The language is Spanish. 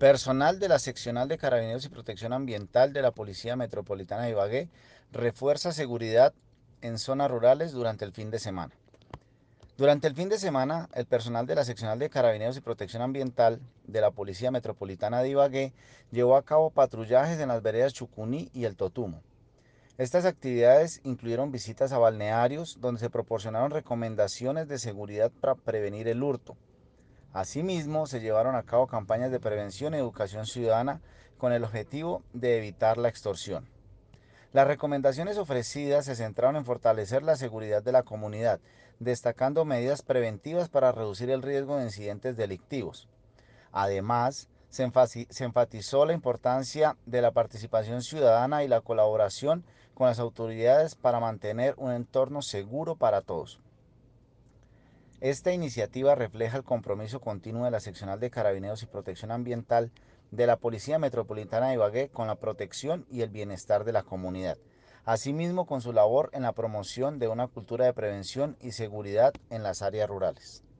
Personal de la Seccional de Carabineros y Protección Ambiental de la Policía Metropolitana de Ibagué refuerza seguridad en zonas rurales durante el fin de semana. Durante el fin de semana, el personal de la Seccional de Carabineros y Protección Ambiental de la Policía Metropolitana de Ibagué llevó a cabo patrullajes en las veredas Chucuní y El Totumo. Estas actividades incluyeron visitas a balnearios donde se proporcionaron recomendaciones de seguridad para prevenir el hurto. Asimismo, se llevaron a cabo campañas de prevención y educación ciudadana con el objetivo de evitar la extorsión. Las recomendaciones ofrecidas se centraron en fortalecer la seguridad de la comunidad, destacando medidas preventivas para reducir el riesgo de incidentes delictivos. Además, se enfatizó la importancia de la participación ciudadana y la colaboración con las autoridades para mantener un entorno seguro para todos. Esta iniciativa refleja el compromiso continuo de la Seccional de Carabineros y Protección Ambiental de la Policía Metropolitana de Ibagué con la protección y el bienestar de la comunidad, asimismo con su labor en la promoción de una cultura de prevención y seguridad en las áreas rurales.